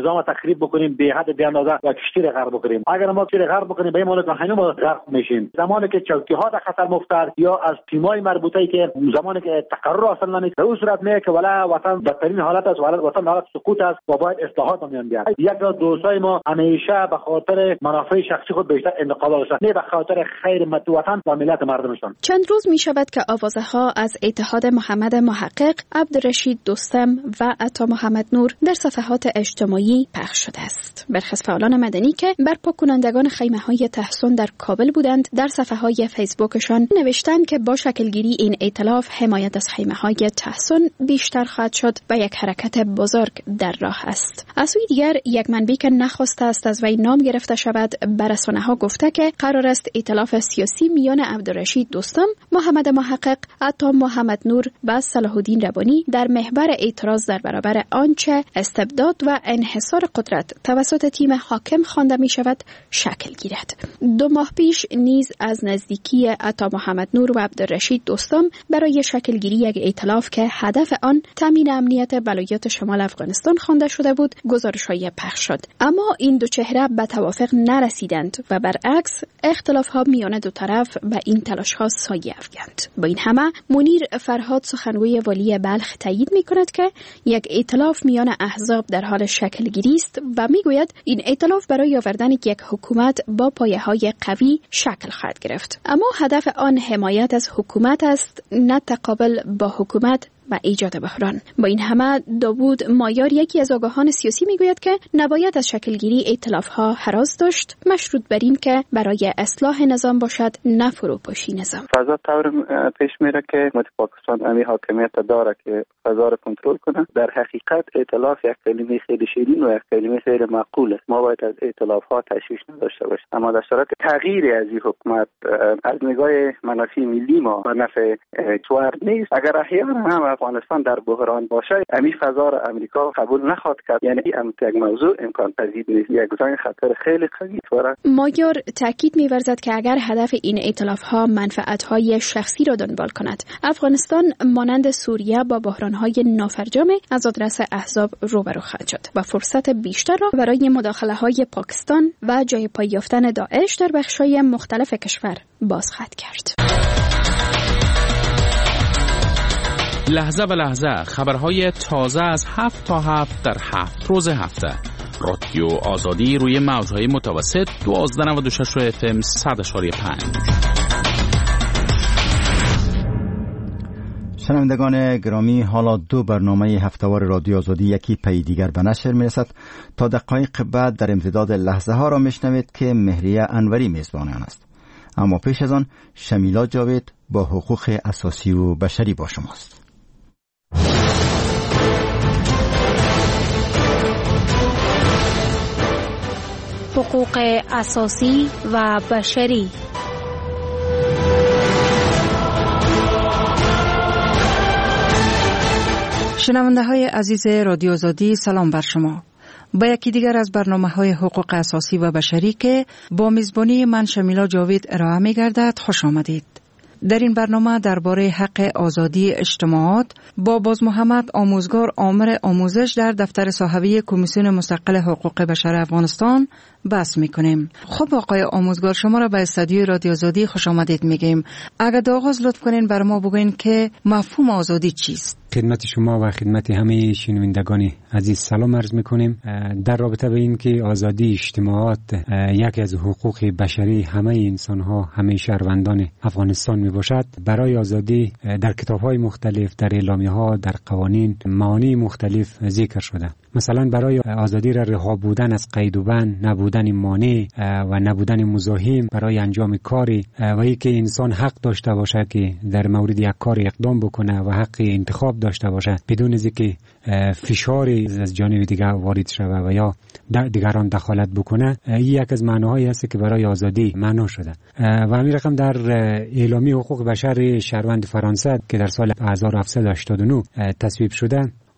نظام تخریب بکنیم به حد بی اندازه و کشتی را غرق بکنیم. اگر ما کشتی را غرق بکنیم به این معنی که هنوز ما غرق میشیم. زمانی که چوکی‌ها در خطر مفتد یا از تیم‌های مربوطه‌ای که زمانی که تقرر حاصل نمیشه به صورت میگه که ولا وطن بدترین حالت است، وطن حالت سقوط است و باید اصلاحات میان بیاد. یک دوستای ما همیشه به خاطر منافع شخصی خود بیشتر انتقاد داشتن، نه به خاطر خیر وطن و ملت مردمشان. چند روز می شود که آوازها از اتحاد محمد محقق، عبدالرشید دوستم و عطا محمد نور در صفحات اجتماعی پخش شده است. برخی از فعالان مدنی که برپا کنندگان خیمه‌های تحصن در کابل بودند در صفحه‌های فیسبوکشان نوشتند که با شکلگیری این ائتلاف حمایت از خیمه‌های تحصن بیشتر خواهد شد و یک حرکت بزرگ در راه است. از سوی دیگر یک منبع که نخواسته است از وی نام گرفته شود به رسانه‌ها گفته که قرار است ائتلاف سیاسی میان عبدالرشید دوستم، محمد محقق، عطا محمد نور و صلاح الدین ربانی در محور اعتراض در برابر آنچه استبداد و انحصار قدرت توسط تیم حاکم خوانده می شود شکل گیرد. 2 ماه پیش نیز از نزدیکی عطا محمد نور و عبدالرشید دوستم برای شکلگیری یک ائتلاف که هدف آن تامین امنیت ولایات شمال افغانستان خوانده شده بود گزارش‌های پخش شد، اما این دو چهره به توافق نرسیدند و برعکس اختلاف‌ها میان دو طرف به این تلاش‌ها سایه افکند. با این همه منیر فرهاد سخنگوی والی بلخ تایید می‌کند که یک ائتلاف میان احزاب در حال شکل‌گیری است و می‌گوید این ائتلاف برای آوردن یک حکومت با پایه‌های قوی شکل خواهد گرفت، اما هدف آن حمایت از حکومت است نه تقابل با حکومت و ایجاد بحران. با این همه داوود مایار یکی از آگاهان سیاسی میگوید که نباید از شکلگیری ائتلاف‌ها هراس داشت مشروط بر این که برای اصلاح نظام باشد نه فروپاشی نظام. فضا طور پیش میره که پاکستان امی حاکمیت داره که فضا را کنترل کنه. در حقیقت ائتلاف یک کلمه خیلی شیرین و یک کلمه خیلی معقول است. ما باید از ائتلاف‌ها تشویش نداشته باشیم، اما در صورت تغییر از این حکومت از نگاه منافع ملی ما و نفع کشور نیست. اگر احیانا هم افغانستان در بحران باشه امی فضا را امریکا قبول نخواهد کرد، یعنی یک موضوع امکان پذیر نیست. یک زنگ خطر خیلی قوی داره. مایار تاکید می‌ورزد که اگر هدف این ائتلاف‌ها منفعت‌های شخصی را دنبال کند افغانستان مانند سوریه با بحران‌های نافرجام از آدرس احزاب روبرو خواهد شد و فرصت بیشتر را برای مداخله‌های پاکستان و جای پای یافتن داعش در بخش‌های مختلف کشور باز خواهد کرد. لحظه به لحظه خبرهای تازه از 7 تا 7 در 7 روز هفته. رادیو آزادی روی موج‌های متوسط 1296 FM 100.5. شنوندگان گرامی، حالا 2 برنامه هفتهوار رادیو آزادی یکی پی دیگر به نشر میرسد. تا دقایق بعد در امتداد لحظه ها را میشنوید که مهریه انوری میزبان آن است. اما پیش از آن شمیلا جاوید با حقوق اساسی و بشری با شماست. حقوق اساسی و بشری. شنونده های عزیز رادیو آزادی، سلام بر شما. با یکی دیگر از برنامه‌های حقوق اساسی و بشری که با میزبانی من شمیلا جاوید ارائه می‌گردد خوش آمدید. در این برنامه درباره حق آزادی اجتماعات با باز محمد آموزگار آمر آموزش در دفتر صاحبه کمیسیون مستقل حقوق بشر افغانستان بحث میکنیم. خب آقای آموزگار، شما را به استودیوی رادیو آزادی خوش آمدید میگیم. اگر در آغاز لطف کنین بر ما بگوین که مفهوم آزادی چیست؟ خدمت شما و خدمت همه شنوندگان عزیز سلام عرض میکنیم. در رابطه به این که آزادی اجتماعات یکی از حقوق بشری همه انسان ها، همه شهروندان افغانستان می باشد، برای آزادی در کتاب های مختلف، در اعلامیه ها، در قوانین معانی مختلف ذکر شده. مثلا برای آزادی را رها بودن از قید و بند، نبودن مانع و نبودن مزاحم برای انجام کاری و اینکه انسان حق داشته باشه که در مورد یک کار اقدام بکنه و حق انتخاب داشته باشه بدون از اینکه فشاری از جانب دیگر وارد شود و یا دیگران دخالت بکنه. این یک از معناهایی است که برای آزادی معنا شده و همین رقم در اعلامیه حقوق بشر شهروند فرانسه که در سال 1789 تصویب شده،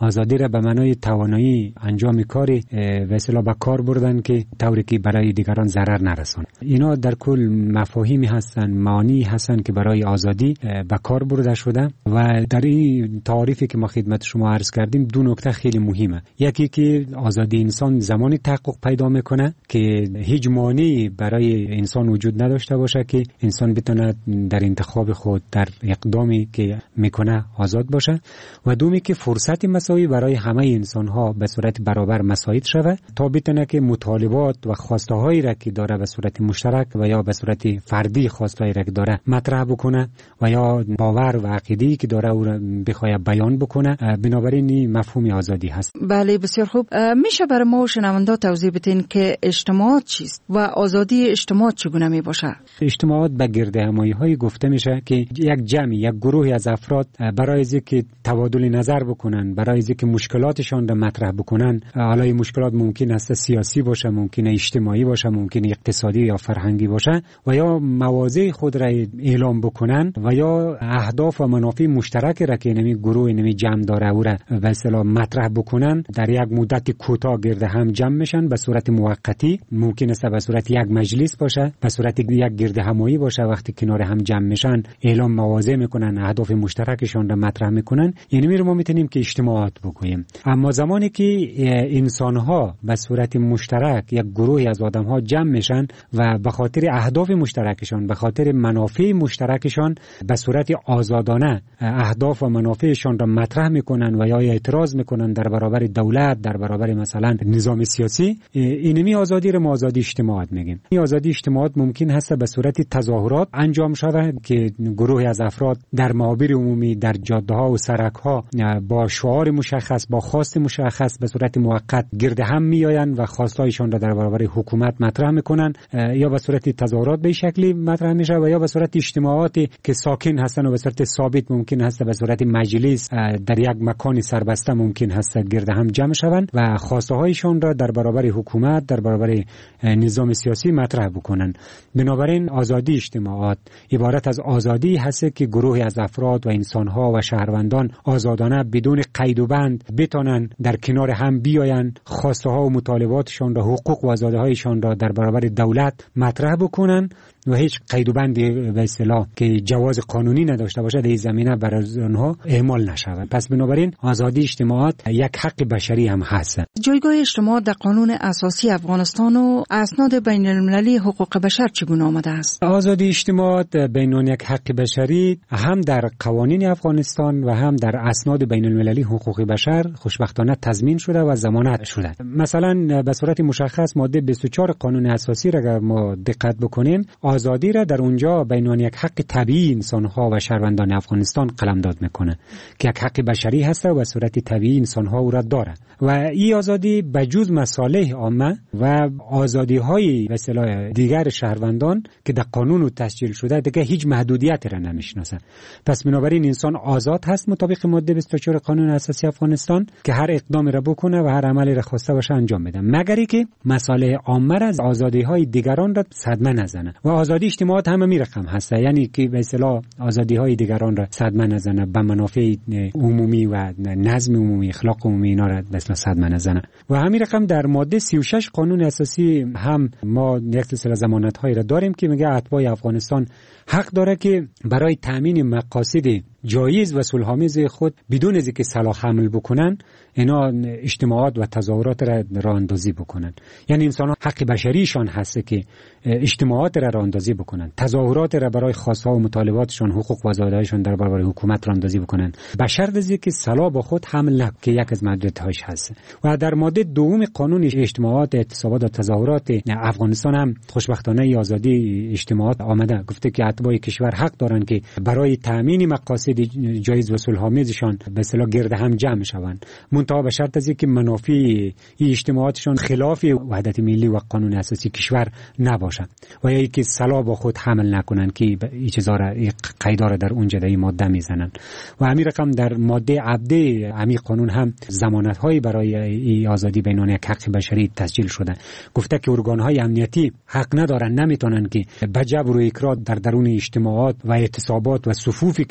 آزادی را به معنای توانایی انجام کاری به اصطلاح به کار بردن که طوری که برای دیگران ضرر نرسونه. اینا در کل مفاهیمی هستن، معانی هستن که برای آزادی به کار برده شده و در این تعریفی که ما خدمت شما عرض کردیم دو نکته خیلی مهمه. یکی که آزادی انسان زمانی تحقق پیدا میکنه که هیچ مانعی برای انسان وجود نداشته باشه که انسان بتونه در انتخاب خود در اقدامی که میکنه آزاد باشه و دومی که فرصت مساوی برای همه انسان ها به صورت برابر مساعد شود تا بتونه که مطالبات و خواسته هایی را که داره به صورت مشترک و یا به صورت فردی خواسته هایی را که داره مطرح بکنه و یا باور و عقیده‌ای که داره او را بخواد بیان بکنه. بنابراین این مفهوم آزادی هست. بله بسیار خوب. میشه برای ما شنوندا توضیح بدین که اجتماعات چیست و آزادی اجتماعات چگونه می باشه؟ اجتماعات به گردهمایی های گفته میشه که یک جمعی، یک گروهی از افراد برای اینکه تبادل نظر بکنن، برای اینکه مشکلاتشان را مطرح بکنن، حالا این مشکلات ممکن است سیاسی باشه، ممکن است اجتماعی باشه، ممکن است اقتصادی یا فرهنگی باشه و یا مواضع خود را اعلام بکنن و یا اهداف و منافع مشترک را که نمی گروه نمی جمع داره او را به اصطلاح مطرح بکنن در یک مدت کوتاه گرد هم جمع میشن به صورت موقتی، ممکن است به صورت یک مجلس باشه، به صورت یک گرد همایی باشه. وقتی کنار هم جمع میشن اعلام مواضع میکنن، اهداف مشترکشون را مطرح میکنن. یعنی ما میتونیم که اجتماعات بگوییم. اما زمانی که انسان ها به صورت مشترک یک گروهی از آدم ها جمع میشن و به خاطر اهداف مشترکشان، به خاطر منافع مشترکشان به صورت آزادانه اهداف و منافعشان را مطرح میکنن و یا اعتراض میکنن در برابر دولت، در برابر مثلا نظام سیاسی، اینمی آزادی را ما آزادی اجتماعات میگیم. این آزادی اجتماعات ممکن هست به صورت تظاهرات انجام شود که گروهی از افراد در معابر عمومی، در جاده ها و سرک ها با شعار مشخص، با خواست مشخص به صورت موقت گرد هم میآیند و خواستایشان را در برابر حکومت مطرح میکنن، یا به صورت تظاهرات به شکلی مطرح میشه و یا به صورت اجتماعاتی که ساکن هستن و به صورت ثابت ممکن هست به صورت مجلس در یک مکان سربسته ممکن هست گرد هم جمع شوند و خواسته هایشان را در برابر حکومت، در برابر نظام سیاسی مطرح بکنن. بنابراین آزادی اجتماعات عبارت از آزادی هست که گروهی از افراد و انسان‌ها و شهروندان آزادانه بدون قید و بند بتونن در کنار هم بیاین، خواسته ها و مطالباتشان را، حقوق و آزادی‌هایشان را در برابر دولت مطرح بکنن و هیچ قید و بندی به اصطلاح که جواز قانونی نداشته باشه در این زمینه برای آنها اعمال نشود. پس بنابراین آزادی اجتماعات یک حق بشری هم هست. جایگاه اجتماعات در قانون اساسی افغانستان و اسناد بین المللی حقوق بشر چگونه آمده است؟ آزادی اجتماعات بین یک حق بشری هم در قوانین افغانستان و هم در اسناد بین المللی حقوق بشر خوشبختانه تضمین شده و ضمانت شده. مثلا به صورت مشخص ماده 24 قانون اساسی را اگر ما دقت بکنیم، آزادی را در اونجا بین یک حق طبیعی انسان‌ها و شهروندان افغانستان قلمداد میکنه که یک حق بشری هست و به صورت طبیعی انسان‌ها او را داره و این آزادی به جز مصالح عامه و آزادی‌های به اصطلاح دیگر شهروندان که در قانون تسجیل شده دیگه هیچ محدودیتی را نمیشناسه. پس بنابراین انسان آزاد هست مطابق ماده 24 قانون اساسی افغانستان که هر اقدامی را بکنه و هر عملی را خواسته باشه انجام بده، مگر اینکه مصالح عامه را، آزادی‌های دیگران را صدمه نزنه. و آزادی اجتماعات هم می رقم هست، یعنی که به اصطلاح آزادی‌های دیگران را صدمه نزنه، به منافع عمومی و نظم عمومی، اخلاق عمومی اینا را به اصطلاح صدمه نزنه. و همین رقم در ماده 36 قانون اساسی هم ما یک سلسله ضمانت‌هایی را داریم که میگه اتباع افغانستان حق داره که برای تامین مقاصد جایز و صلح‌آمیز خود بدون از اینکه سلاح حمل بکنن اینا اجتماعات و تظاهرات را راه اندازی بکنن. یعنی انسان‌ها حق بشریشان هست که اجتماعات را راه اندازی بکنن، تظاهرات را برای خواست‌ها و مطالباتشان، حقوق و آزادی‌هایشان در برابر حکومت راه اندازی بکنن، به شرط از اینکه سلاح با خود حمل نکنند که یک از محدودیت‌هاش هست. و در ماده دوم قانون اجتماعات، اعتصابات و تظاهرات افغانستان هم خوشبختانه آزادی اجتماعات آمده، گفته که اتباع کشور حق دارند که برای تامین مقاصد جایز و صلح‌آمیزشان به اصطلاح گرد هم جمع شوند، منتها به شرط از اینکه منافع این اجتماعاتشان خلاف وحدت ملی و قانون اساسی کشور نباشد و یا اینکه سلاح با خود حمل نکنند که این چیزا را قیدا را در اونجا در این ماده میزنند. و همین رقم در ماده عبده همین قانون هم ضمانت‌هایی برای این آزادی بین یک حق بشری تسجیل شده، گفته که ارگان‌های امنیتی حق ندارن، نمیتونن که به جبر و اکراه در درون اجتماعات و اعتصابات و صفوفی که به اصطلاح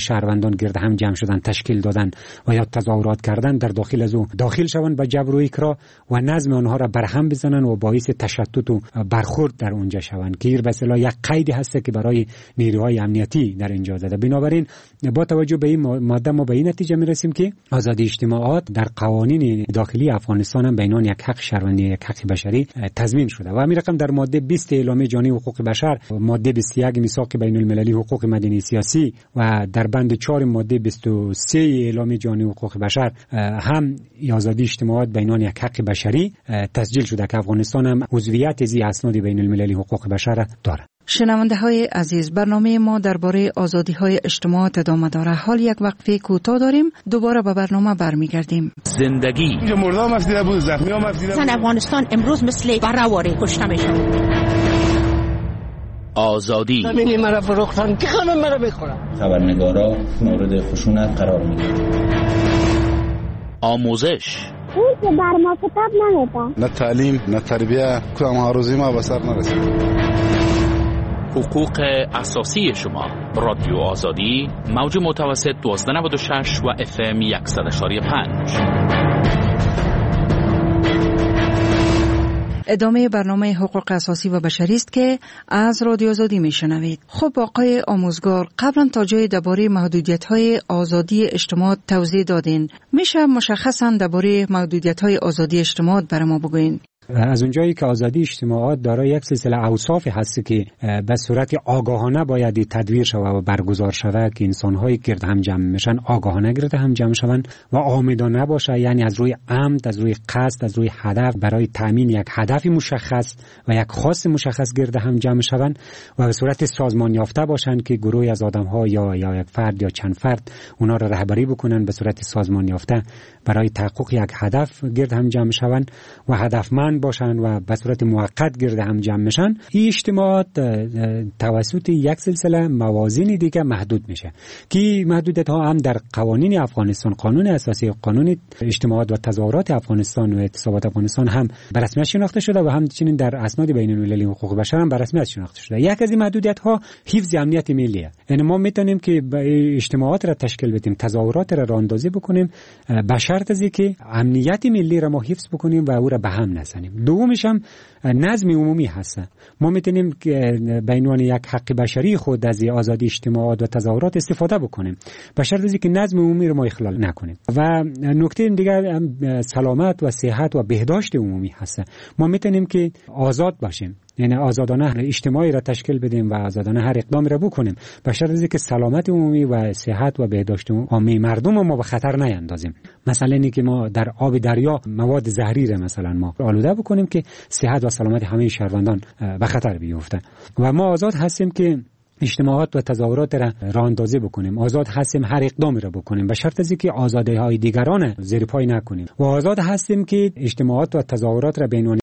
شهروندان گرد هم جمع شدن، تشکیل دادن و یا تظاهرات کردن، در داخل از او داخل شوند به جبر و اکراه و نظم آنها را برهم بزنن و باعث تشتت و برخورد در اونجا شوند که به اصطلاح یک قیدی هست که برای نیروهای امنیتی در اینجا زده. بنابراین با توجه به این ماده ما به این نتیجه میرسیم که آزادی اجتماعات در قوانین داخلی افغانستان هم به عنوان یک حق شهروندی، یک حق بشری تضمین شده و همین رقم در ماده 20 اعلامیه جهانی حقوق بشر، ماده 21 میثاق بین المللی حقوق مدنی سیاسی و در بند 4 ماده 23 اعلامیه جهانی حقوق بشر هم آزادی اجتماعات به عنوان یک حق بشری تسجیل شده که افغانستان هم عضویت از اسناد بین المللی حقوق بشر دارد. شنونده های عزیز، برنامه ما درباره آزادی های اجتماعات ادامه داره. حال یک وقفه کوتاه داریم، دوباره به برنامه برمیگردیم. زندگی اینجا مردم افزیده بود، زخمی هم افزیده بود. افغانستان امروز مثل برهواره کشته میشه. آزادی زمینی مرا فروختن که خانم مرا بخورن. خبرنگارا مورد خشونت قرار میگیرن. آموزش اون که بر ما کتاب نمیده، نه تعلیم نه تربیه، کدام آرزوی ما به سر نرسید. حقوق اساسی شما. رادیو آزادی، موج متوسط 1296 و FM 100.5. ادامه برنامه حقوق اساسی و بشری است که از رادیو آزادی میشنوید. خب آقای آموزگار، قبلا تا جای درباره محدودیت‌های آزادی اجتماعات توضیح دادین. میشه مشخصاً درباره محدودیت‌های آزادی اجتماعات برای ما بگوین؟ از اونجایی که آزادی اجتماعات دارای یک سلسله اوصافی هست که به صورت آگاهانه باید تدویر شود و برگزار شود که انسان‌های گرد هم جمع میشن آگاهانه گرد هم جمع شوند و عامدانه باشه، یعنی از روی عمد، از روی قصد، از روی هدف برای تامین یک هدف مشخص و یک خواست مشخص گرد هم جمع شوند و به صورت سازمان یافته باشند که گروهی از آدم‌ها یا یک فرد یا چند فرد اونا را رهبری بکنن به صورت سازمان یافته برای تحقق یک هدف گرد هم جمع شوند و هدفمند باشن و به صورت موقت گرد هم جمع میشن. این اجتماعات توسط یک سلسله موازین دیگه محدود میشه که محدودیت ها هم در قوانین افغانستان، قانون اساسی، قانون اجتماعات و تظاهرات افغانستان و اعتصابات افغانستان هم به رسمیت شناخته شده و همچنین در اسناد بین المللی حقوق بشر هم به رسمیت شناخته شده. یک از این محدودیت ها حفظ امنیت ملیه، یعنی ما میتونیم که اجتماعات را تشکیل بدیم، تظاهرات را راهاندازی بکنیم به شرط از اینکه امنیت ملی را ما حفظ بکنیم و او را به هم نزنیم. دومش هم نظم عمومی هست. ما میتونیم به عنوان یک حق بشری خود از آزادی اجتماعات و تظاهرات استفاده بکنیم به شرط از اینکه نظم عمومی رو ما اخلال نکنیم. و نکته دیگر هم سلامت و صحت و بهداشت عمومی هست. ما میتونیم که آزاد باشیم، یعنی آزادانه اجتماعی را تشکیل بدیم و آزادانه هر اقدامی را بکنیم به شرط از اینکه سلامت عمومی و صحت و بهداشت عمومی مردم ما به خطر نیندازیم. مثلا اینکه ما در آب دریا مواد زهری را مثلا ما آلوده بکنیم که صحت و سلامت همه شهروندان به خطر بیفته. و ما آزاد هستیم که اجتماعات و تظاهرات را راهاندازی بکنیم، آزاد هستیم هر اقدامی را بکنیم به شرط از اینکه آزادی‌های دیگران زیر پای نکنیم و آزاد هستیم که اجتماعات و تظاهرات را به عنوان